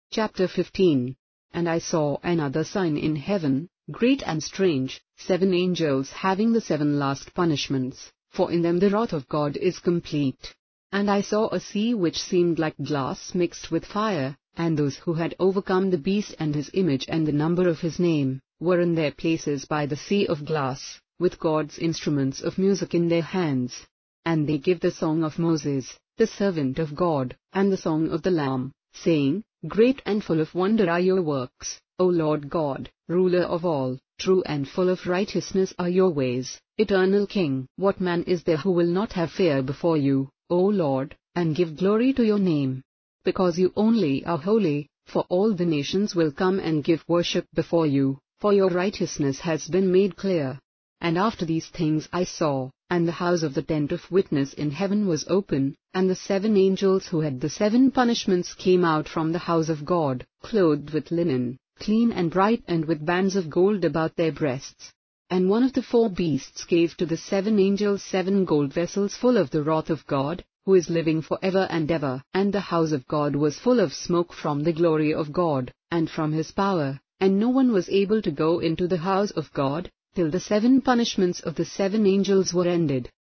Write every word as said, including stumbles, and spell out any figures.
Chapter fifteen. And I saw another sign in heaven, great and strange, seven angels having the seven last punishments, for in them the wrath of God is complete. And I saw a sea which seemed like glass mixed with fire, and those who had overcome the beast and his image and the number of his name, were in their places by the sea of glass, with God's instruments of music in their hands. And they give the song of Moses, the servant of God, and the song of the Lamb, saying, Great and full of wonder are your works, O Lord God, ruler of all. True and full of righteousness are your ways, eternal King. What man is there who will not have fear before you, O Lord, and give glory to your name? Because you only are holy, for all the nations will come and give worship before you, for your righteousness has been made clear. And after these things I saw, and the house of the tent of witness in heaven was open, and the seven angels who had the seven punishments came out from the house of God, clothed with linen, clean and bright, and with bands of gold about their breasts. And one of the four beasts gave to the seven angels seven gold vessels full of the wrath of God, who is living for ever and ever. And the house of God was full of smoke from the glory of God, and from his power, and no one was able to go into the house of God, till the seven punishments of the seven angels were ended.